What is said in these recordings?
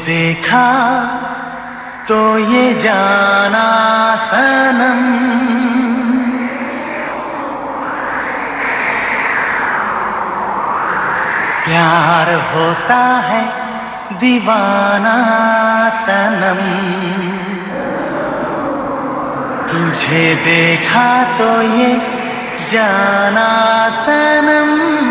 देखा तो ये जाना सनम, प्यार होता है दीवाना सनम। तुझे देखा तो ये जाना सनम।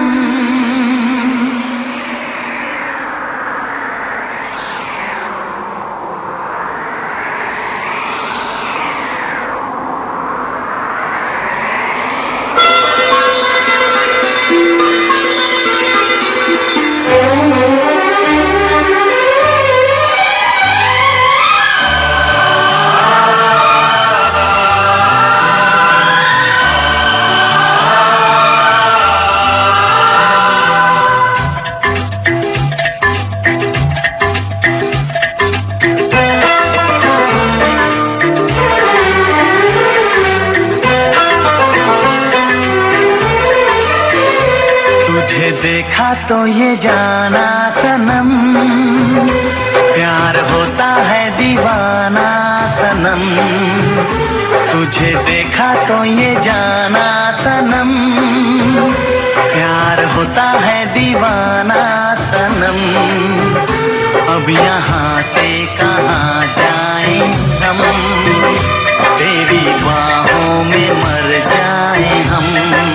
तुझे देखा तो ये जाना सनम, प्यार होता है दीवाना सनम। तुझे देखा तो ये जाना सनम, प्यार होता है दीवाना सनम। अब यहाँ से कहाँ जाएं हम, तेरी बाहों में मर जाएं हम।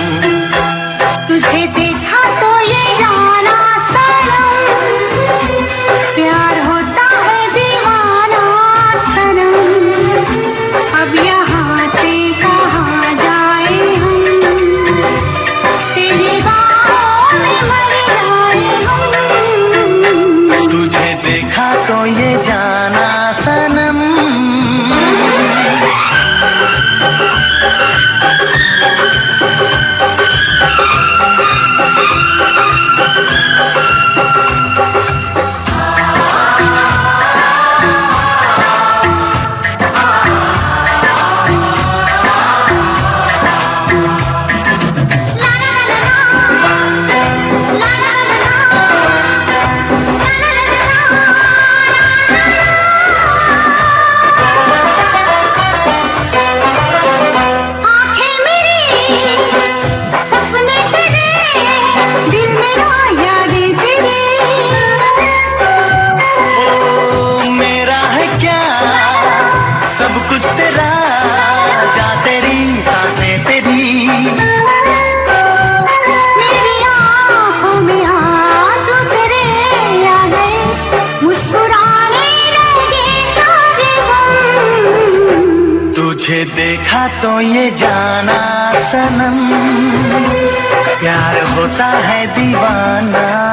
तुझे देखा तो ये जाना सनम, प्यार होता है दीवाना सनम। अब यहाँ से कहाँ जाए हम, तेरी बाहों में मर जाए हम। तुझे देखा तो ये जाना सनम। सब कुछ तेरा, जा तेरी सांसें तेरी। मेरी आँखों में आंसू तेरे आ गए, मुस्कुराने लगे सारे गम। तुझे देखा तो ये जाना सनम, प्यार होता है दीवाना